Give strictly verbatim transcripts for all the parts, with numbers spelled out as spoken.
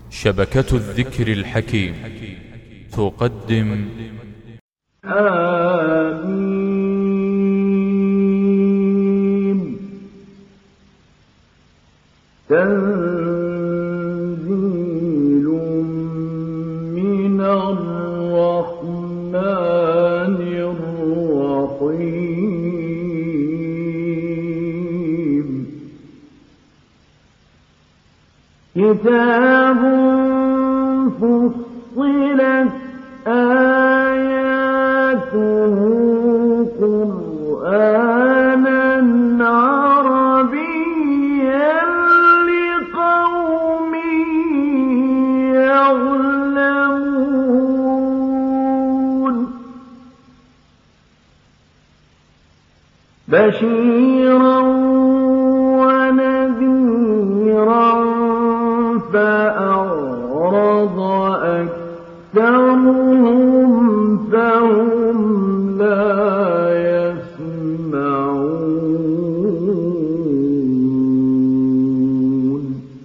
شبكة الذكر الحكيم تقدم آمين. تنزيل من الرحمن الرحيم. كتاب فصلت آياته قرآنا عربيا لقوم يعلمون. بشيرا ونذيرا فأعرض أكثرهم فهم لا يسمعون.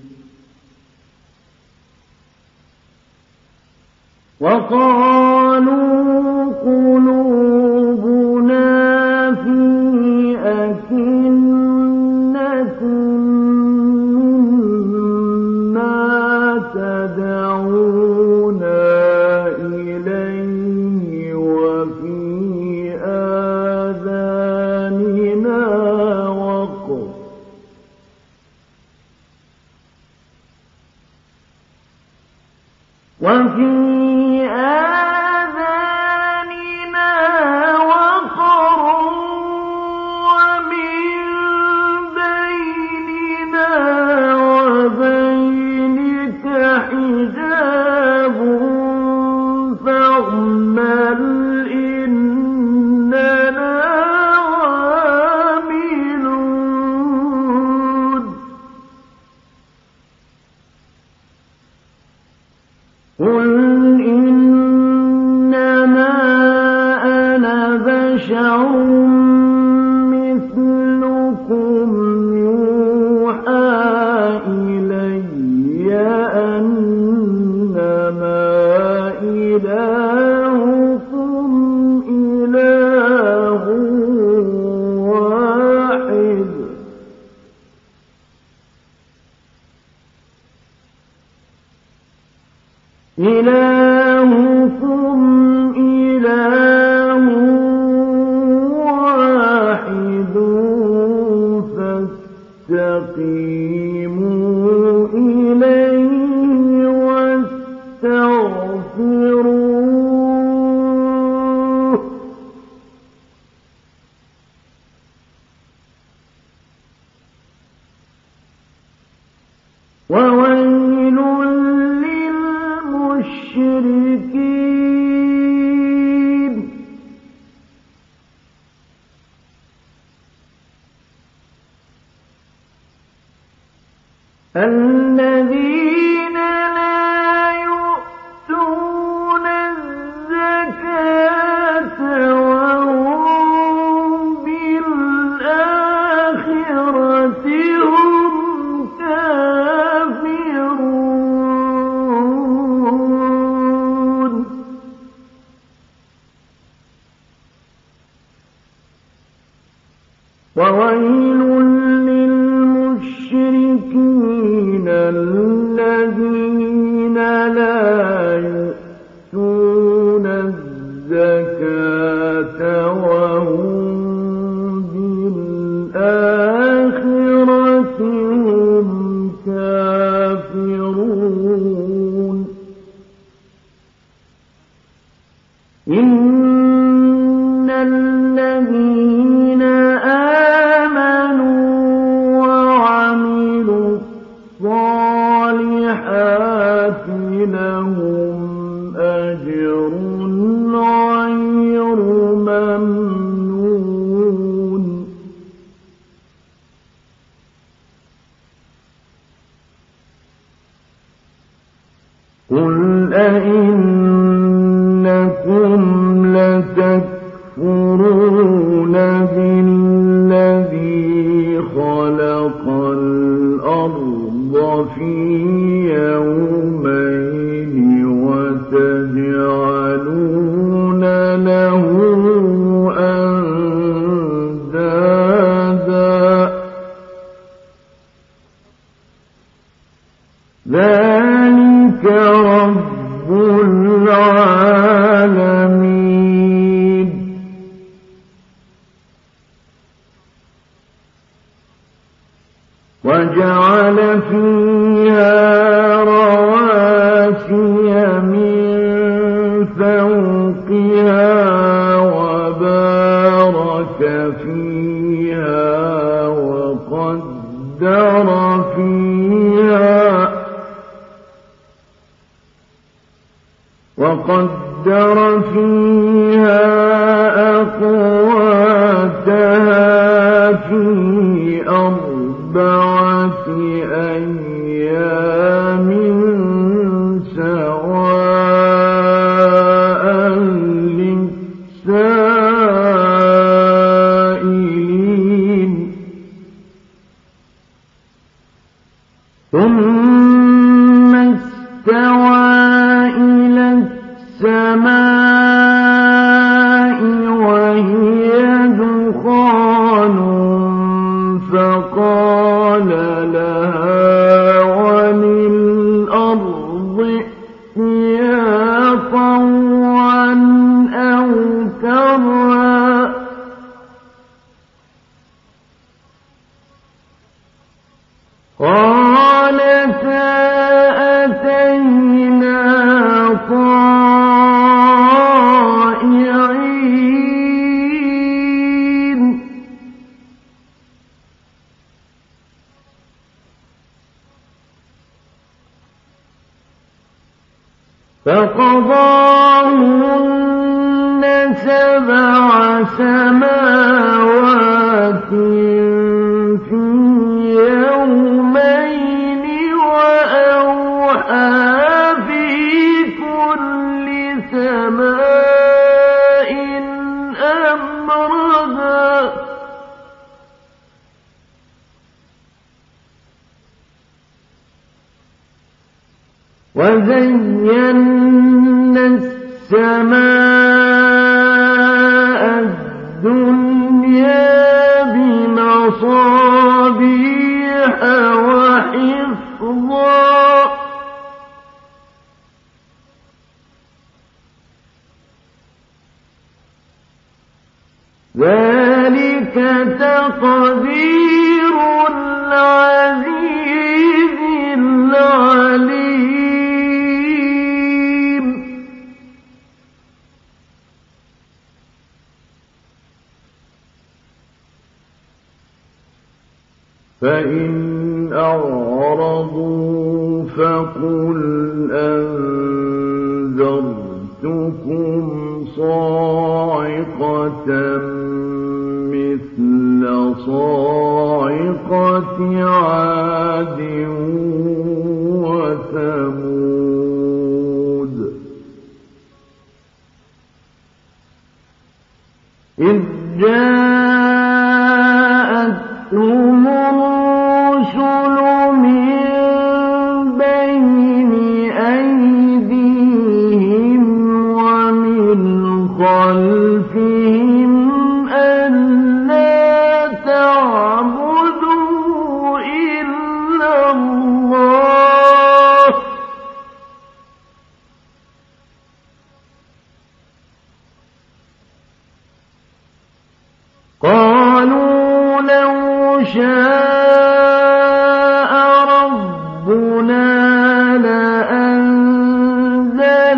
وقالوا قلوبنا في أكنة مما تدعونا إليه وفي آذاننا وقر وفي آذاننا وقر ومن بيننا وبينك حجاب فاعمل إننا عاملون. قل إنما أنا بشر مثلكم يوحى إلي أنما إلهكم إله واحد. إلهكم إله واحد فاستقيموا إليه واستغفروه. وويل للمشركين. الذين لا يؤتون الزكاة وهم بالآخرة هم كافرون. وويل للمشركين الذين لا يؤتون الزكاة وهم بالآخرة هم كافرون. إن الذين آمنوا وعملوا الصالحات لهم أجر غير ممنون. قل أئنكم لتكفرون بالذي خلق الأرض في يومين ذلك رب العالمين. وجعل فيها رواسي من فوقها وبارك فيها وقدر فيها وقدر فيها أقواتها في أربعة أيام سواء للسائلين. ثم استوى إلى السماء وهي دخان فقال لها وللأرض ائتيا طوعا أو كرها قالتا أتينا طائعين. فقضاهن سبع سماوات في يومين وأوحى في كل سماء أمرها وزينا السماء الدنيا بمصابيح وحفظا ذلك تقدير العزيز العليم. فإن أعرضوا فقل أنذرتكم صاعقة مثل صاعقة عاد وثمود إذ جاءتهم الرسل من بين أيديهم ومن خلفهم ألا تعبدوا إلا الله قالوا لو شاء ربنا لأنزل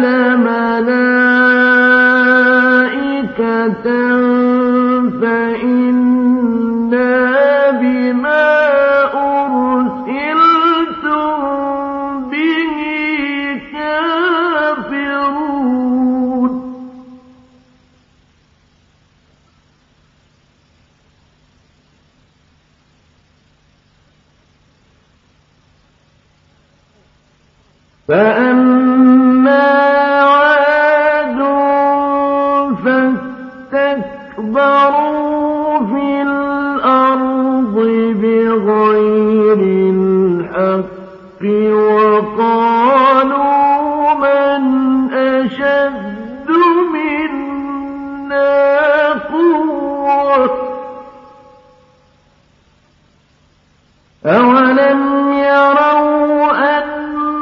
ملائكة فإنا بما أرسلتم به كافرون. فأما عاد فاستكبروا في الأرض بغير الحق وقالوا من أشد منا قوة أولم يروا أن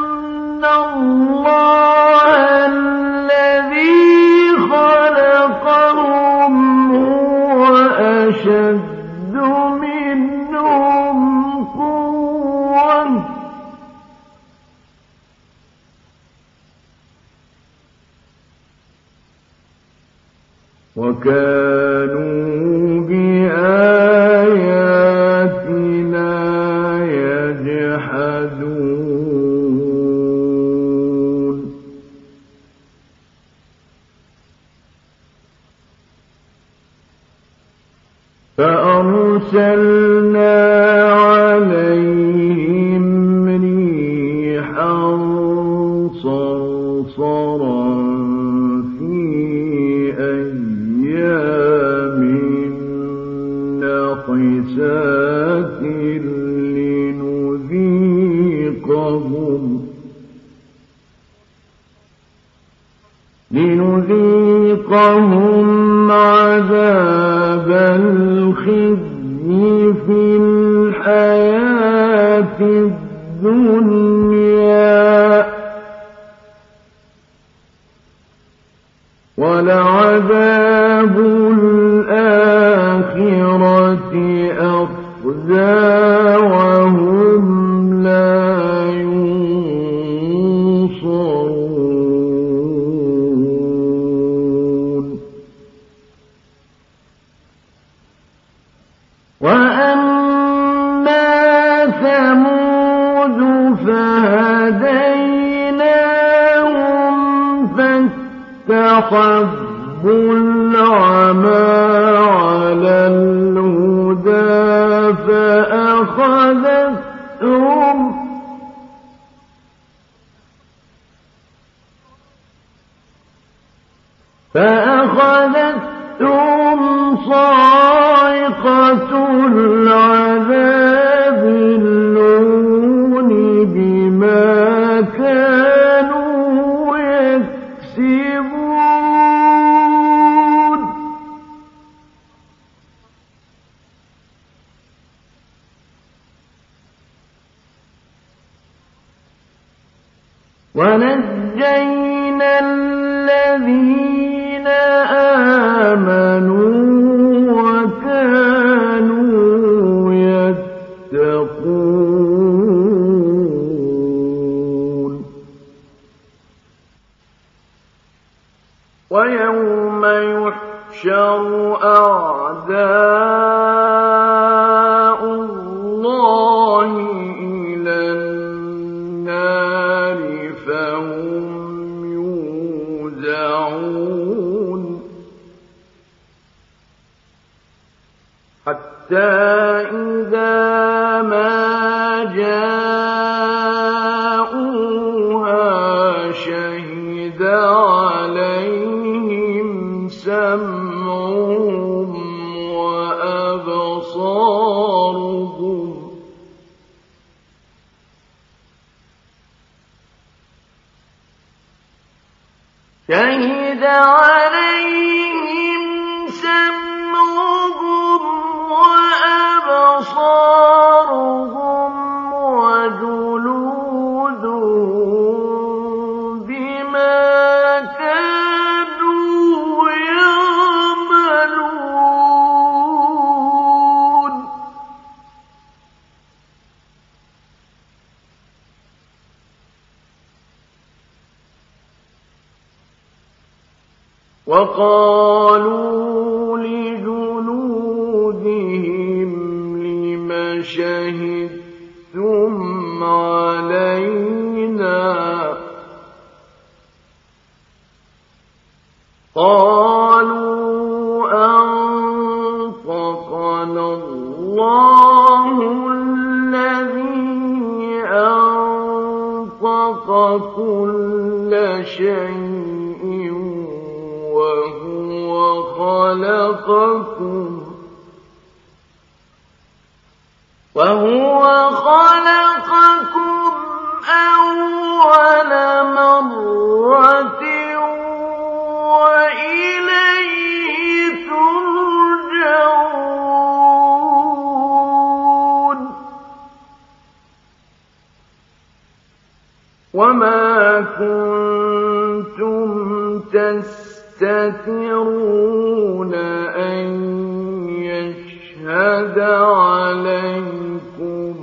وكانوا بآياتنا يجحدون فأرسلنا عليهم ريحا صرصرا في أيام نحسات لنذيقهم لنذيقهم عذاب الخزي في الحياة الدنيا ولعذاب الآخرة أخزى وهم لا ينصرون وأما ثمود فهديناهم فاستحبوا العمى على الهدى فأخذتهم فأخذتهم صاعقة العذاب الهون بما كانوا يكسبون ونجينا الذين آمنوا وكانوا يتقون ويوم يحشر أعداء الله إلى النار فهم يوزعون حتى إذا ما جاءوها شهد عليهم سمعهم وأبصارهم شهد عليهم سمعهم وأبصارهم وجلودهم بما كانوا يعملون وقالوا لجلودهم لم شهدتم علينا قالوا أنطقنا الله الذي أنطق كل شيء وهو خلقكم وهو خلقكم أول مرة وإليه ترجعون وما كنتم تستترون أن يشهد عليكم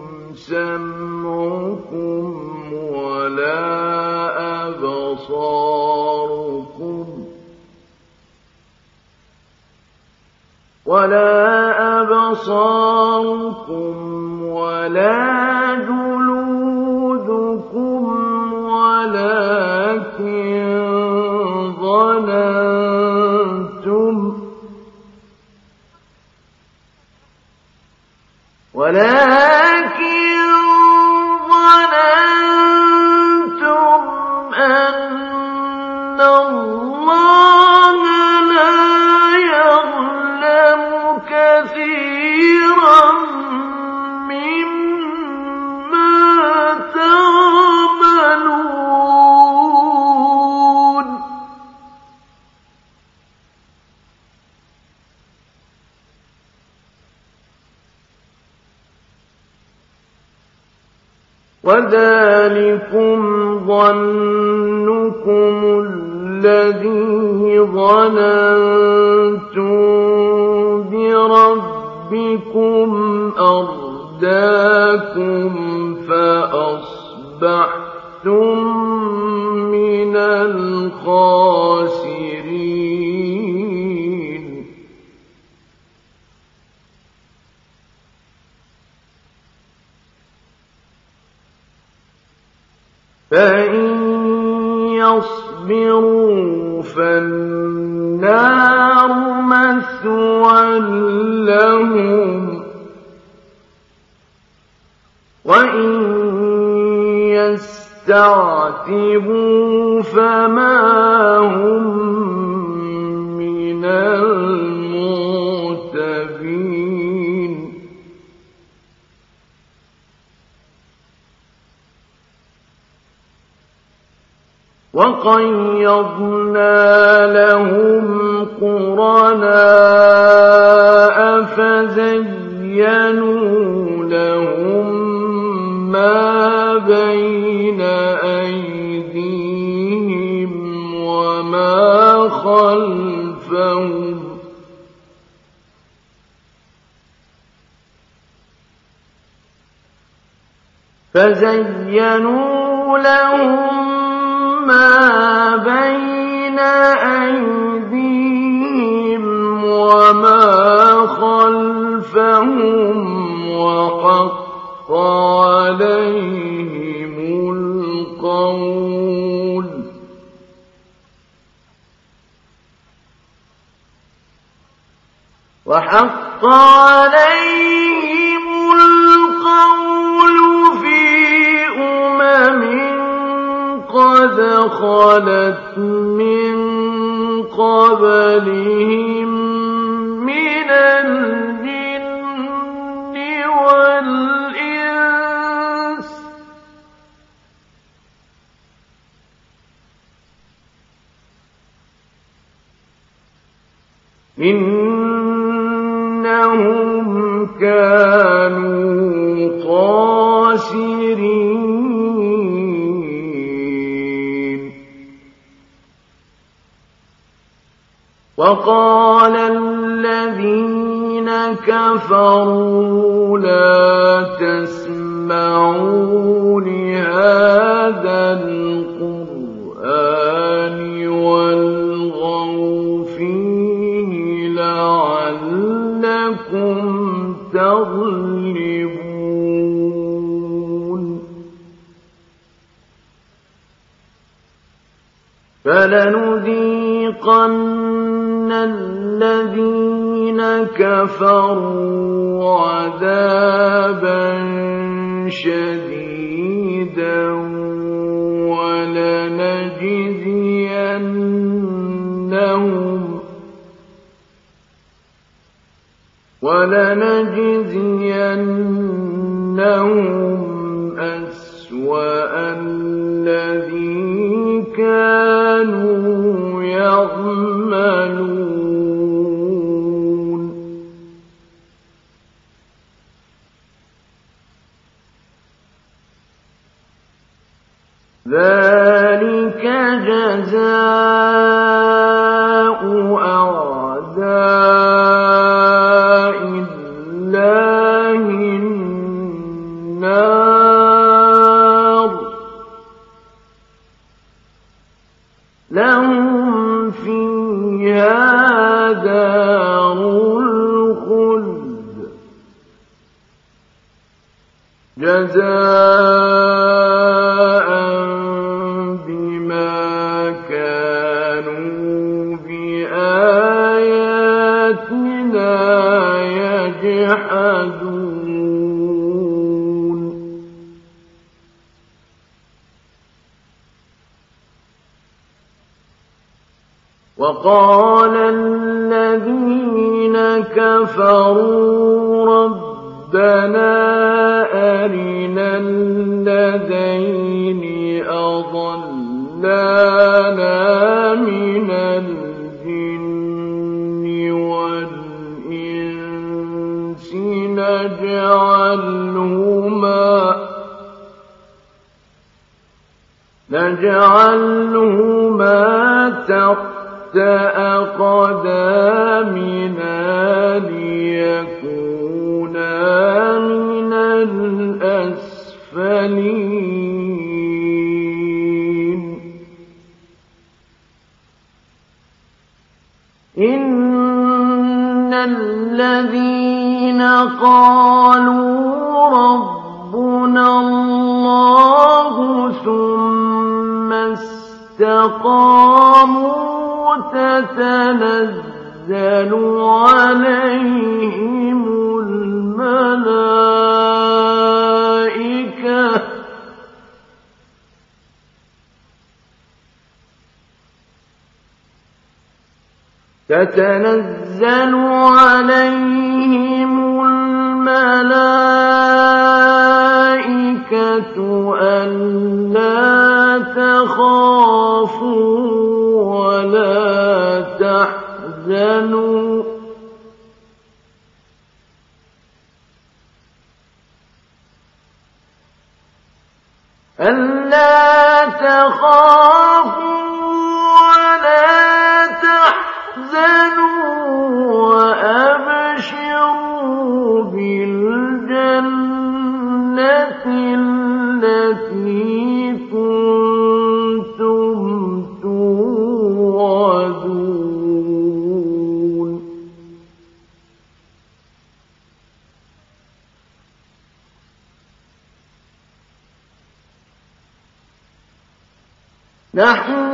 سمعكم ولا أبصاركم ولا أبصاركم ولا جلودكم ولكن ظننتم ولكن ظننتم أن الله لا يعلم كثيرا مما تعملون. وذلكم ظنكم الذي ظننتم بربكم أرداكم فأصبحتم من الخاسرين. فإن يصبروا فالنار مثوى لهم وإن يستعتبوا فما هم من المعتبين. وقيضنا لهم قرناء فزينوا لهم ما بين أيديهم وما خلفهم فزينوا لهم ما بين أيديهم وما خلفهم وحق عليهم القول وحق عليهم القول في أمم قد خلت من قبلهم من الجن والإنس إنهم كانوا خاسرين. وقال الذين كفروا لا تسمعوا لهذا القرآن والغوا فيه لعلكم تغلبون. فلنذيقن الذين كفروا عذابا شديدا ولنجزينهم ولنجزينهم أسوأ الذي كانوا يعملون. ذلك جزاء أعداء الله النار لهم فيها دار الخلود جزاء بما كانوا بآياتنا يجحدون وقال الذين كفروا ربنا أرنا الذين أضلانا من الجن والإنس نجعلهما نجعلهما تحت أقدامنا ليكونا من الأسفلين إن الذين قالوا ربنا الله ثم استقاموا تتنزل عليهم الملائكة تتنزل عليهم الملائكة ألا تخافوا ولا تحزنوا ألا تخافوا ولا تحزنوا وأبشروا بالجنة التي كنتم توعدون نحن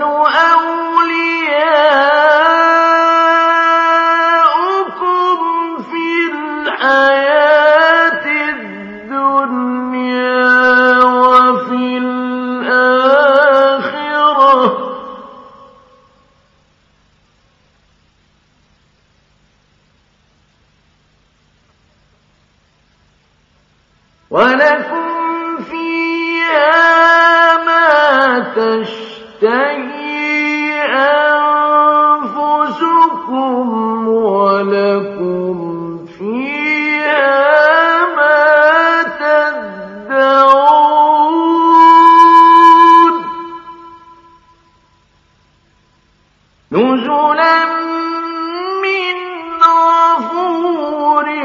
أولياؤكم في الحياة الدنيا وفي الآخرة ولكم فيها ما تشتهي أنفسكم ولكم فيها ما تدعون نزلا من غفور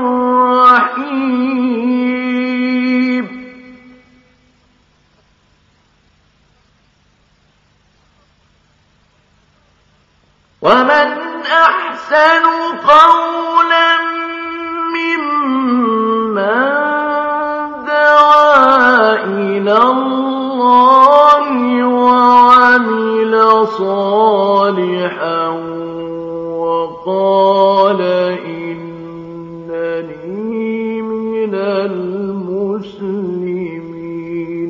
رحيم ومن أحسن قولا ممن دعا إلى الله وعمل صالحا وقال إنني من المسلمين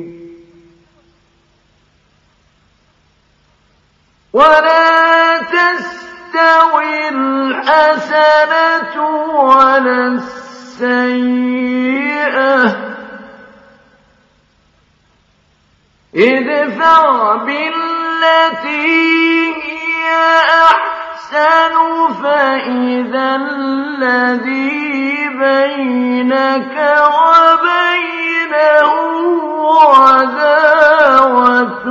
ولا تستوي الحسنة ولا السيئة ادفع بالتي هي أحسن فإذا الذي بينك وبينه عداوة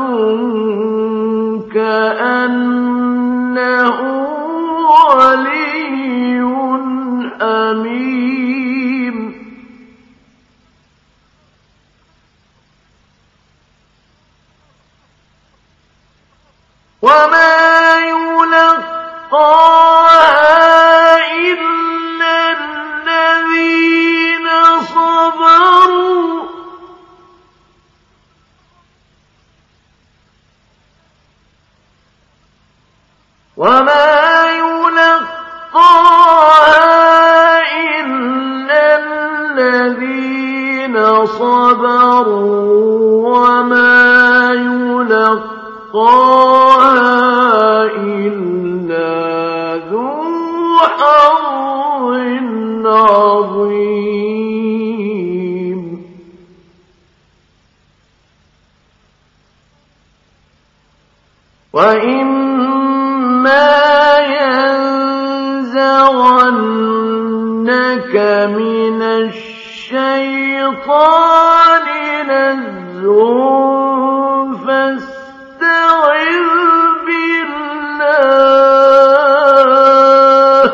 كأنه ولي حميم وما يلقاها إلا الذين صبروا وما يلقاها إلا الذين صبروا وما يلقاها إلا ذو حظ عظيم وإما ينزغنك من الشيطان نزغ فاستعذ بالله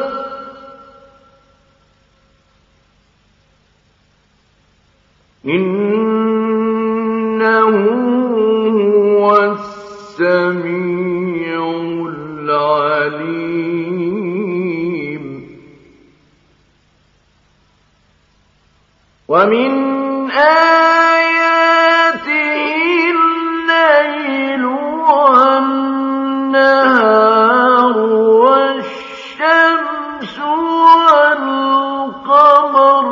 إنه هو السميع العليم ومن آياته الليل والنهار والشمس والقمر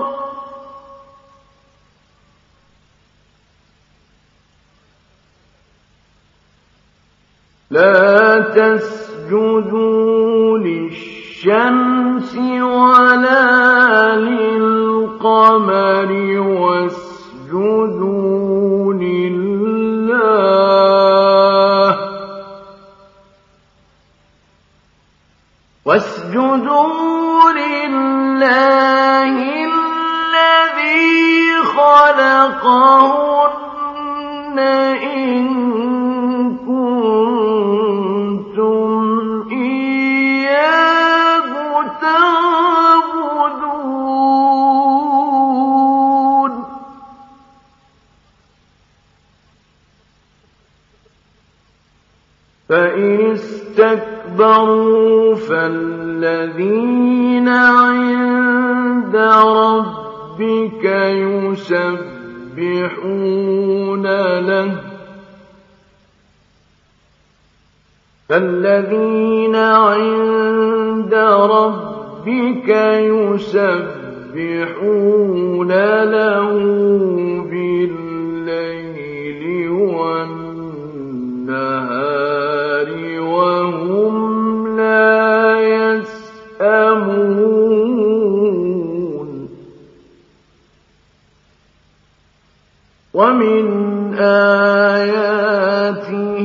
لا تسجدوا للشمس ولا للقمر واسجدوا لله واسجدوا لله الذي خلقهن إن كنتم إياه تعبدون فإن استكبروا فالذين عند ربك يسبحون له فالذين عند ربك يسبحون له بالليل والنهار وهم لا يسأمون ومن آياته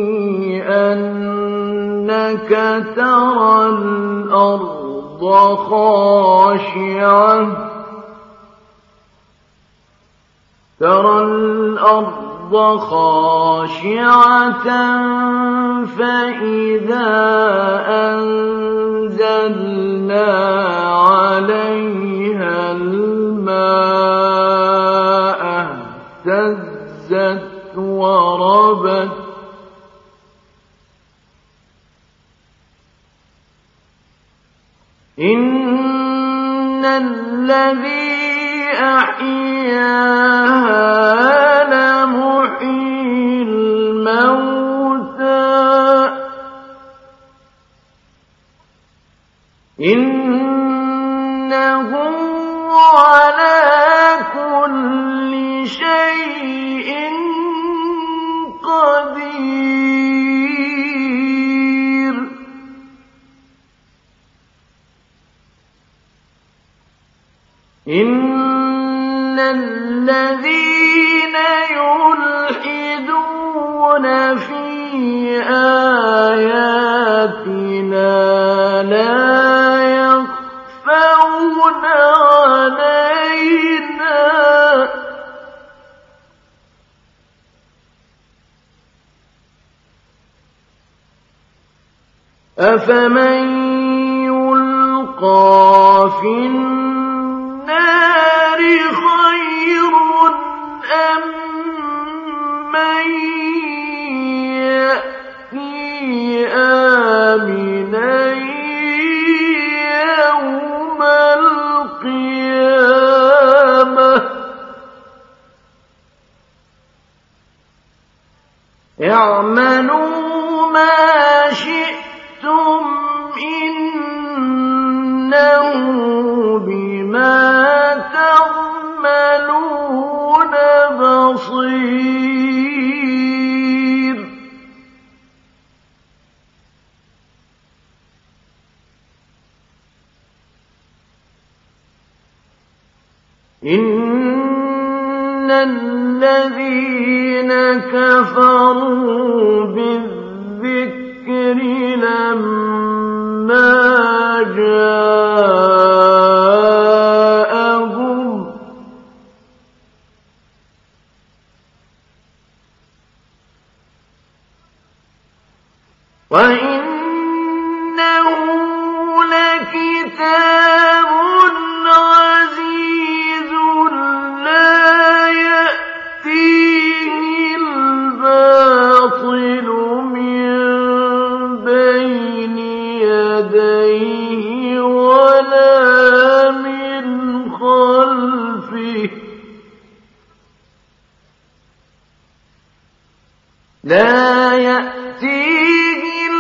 أنك ترى الأرض خاشعة ترى الأرض خاشعة فإذا أنزلنا عليها الماء اهتزت وربت إن الذي أحياها لمحيي الموتى إنه على كل شيء قدير إن الذين يلحدون في آياتنا لا يخفون علينا أفمن يلقى في النار خير أم من يأتي آمنا يوم القيامة اعملوا ما شئتم إن الذين كفروا بالذكر لما جاءهم وإنه لكتاب عزيز لا يأتيه الباطل من بين يديه ولا من خلفه لا يأتيه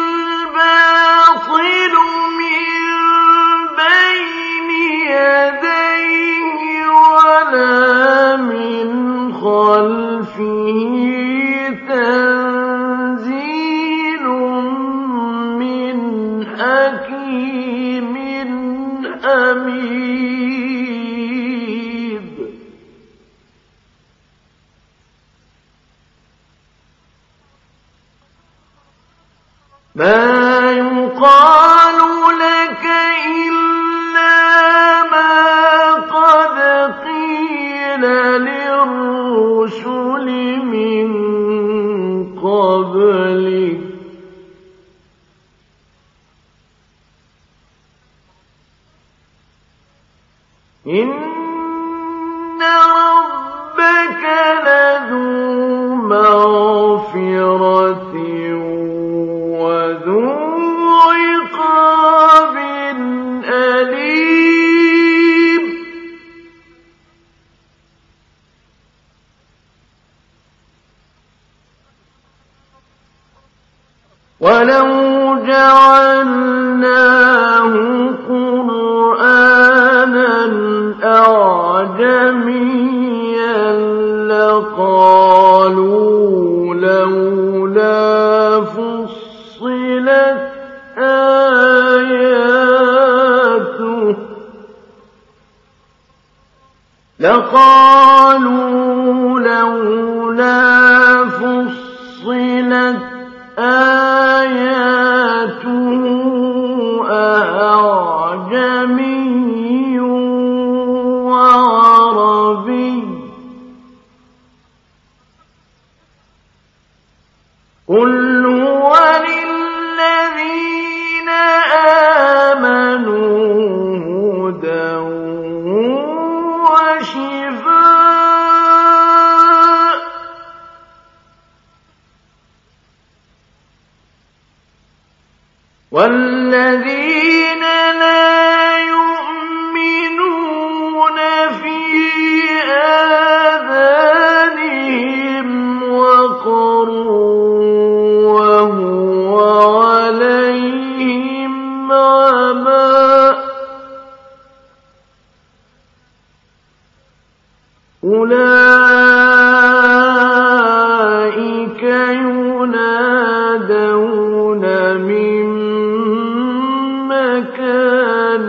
الباطل من بين يديه ولا من خلفه تنزيل من حكيم حميد ما يقال لك إلا ما قد قيل للرسل من قبلك إن ربك لذو مغفرة وذو عقاب أليم ولو جعلناه قرآنا أعجميا لقالوا لولا فصلت آياته لقالوا لولا فصلت آياته أعجمي وعربي قل هو للذين آمنوا هدى وشفاء والذين لا يؤمنون في آذانهم وقر وهو عليهم عمى أولئك ينادون من مكان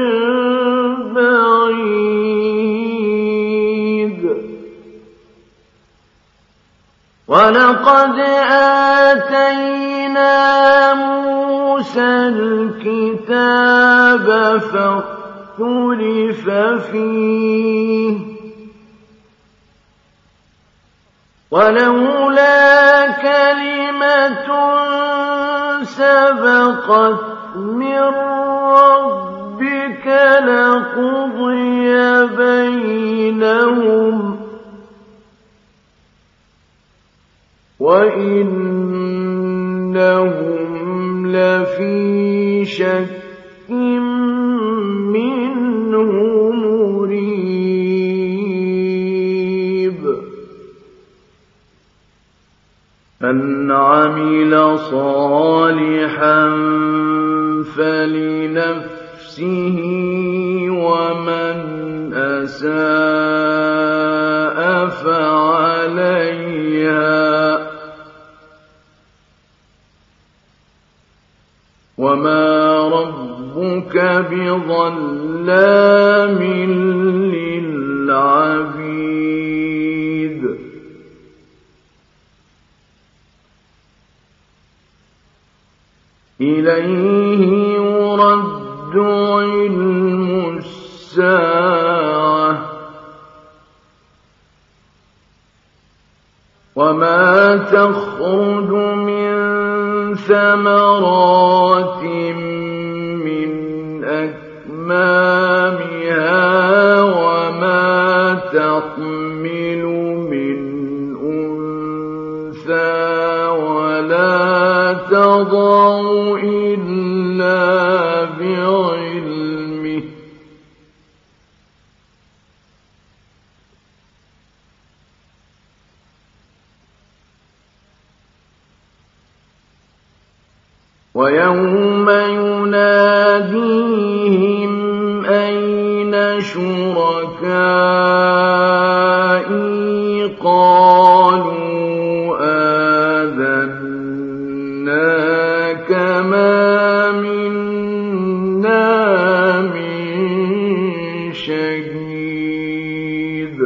بعيد ولقد آتينا موسى الكتاب فاختلف فيه ولولا كلمة سبقت من ربك لقضي بينهم وإنهم لفي شك منه مريب من عمل صالحا فلنفسه ومن أساء فعليها وما ربك بظلام للعبيد العبيد إليه يرد علم الساعة وما تخرج من ثمرات من أكمامها وما تحمل من أنثى ولا تضع إلا بعلمه ويوم يناديهم أين شركائي قالوا آذناك ما منا من شهيد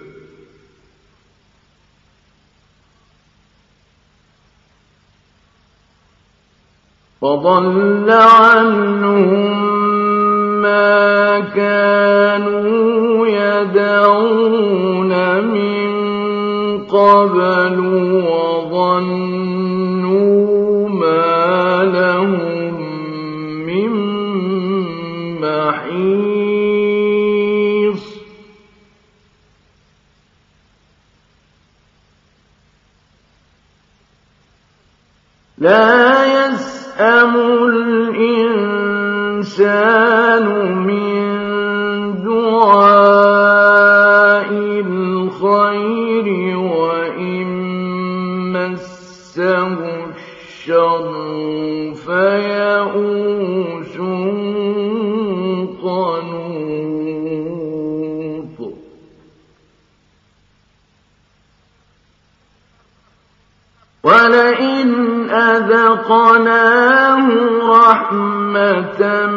فضل عنهم ما كانوا يدعون من قبل وظنوا ما لهم من محيص لا يسأم الإنسان من دعاء الخير وإن مسه الشر فيئوس قنوط ولئن أذقناه رحمة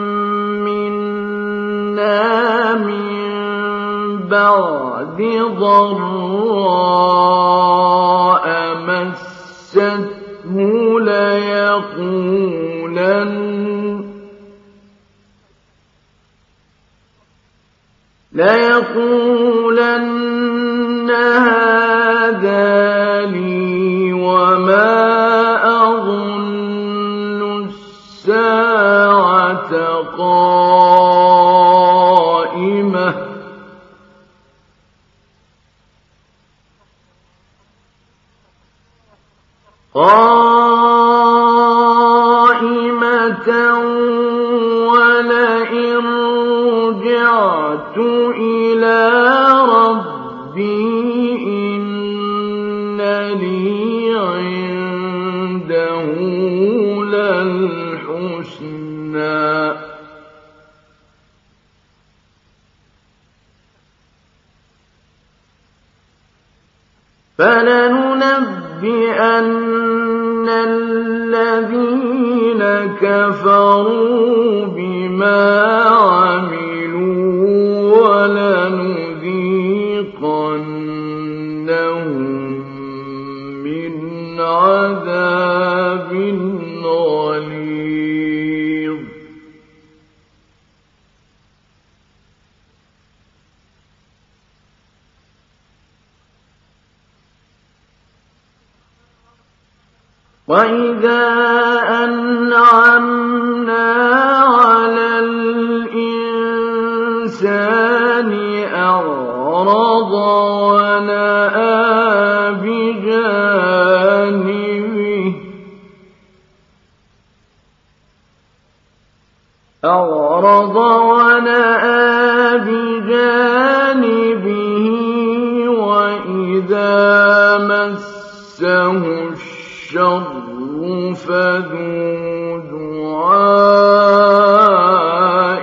منا من بعد ضراء مسته ليقولن ليقولن هذا لي وما أظن الساعة قائمة قائمة ولئن رجعت إلى ربي إن لي عنده للحسنى فلننبئن الذين كفروا بما عملوا ولنذيقنهم من عذاب غليظ وإذا أنعمنا على الإنسان أعرض ونأى بجانبه أعرض ونأى بجانبه وإذا مسه الشر فذو دعاء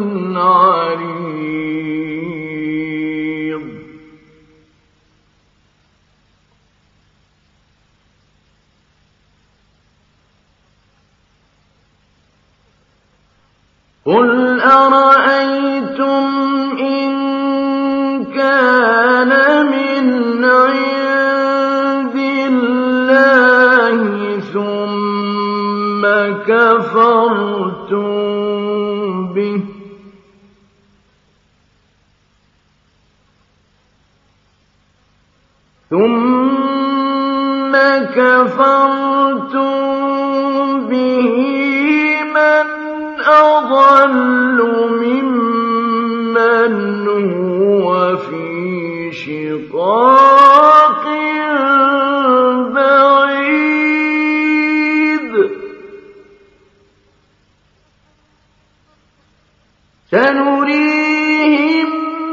عريض قل أرأيتم إن كفرتم به ثم كفرتم به من أضل ممن هو في شقاق بعيد سنريهم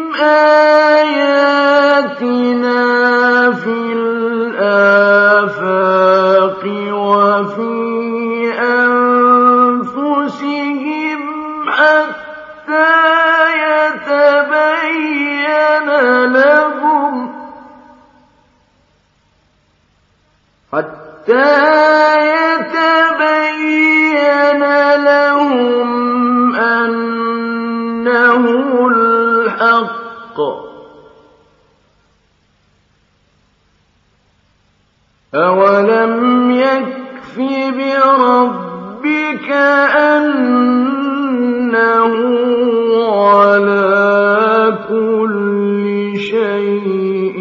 آياتنا في الآفاق وفي أنفسهم حتى يتبين لهم حتى يتبين لهم أنه الحق أولم يكف بربك أنه على كل شيء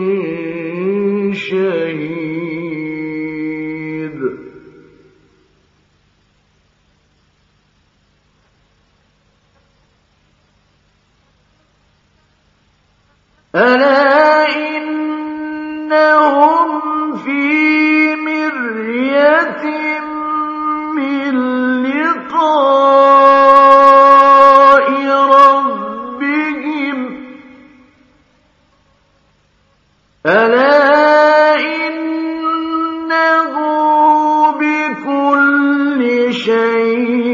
شهيد ألا إنهم في مرية من لقاء ربهم ألا إنه بكل شيء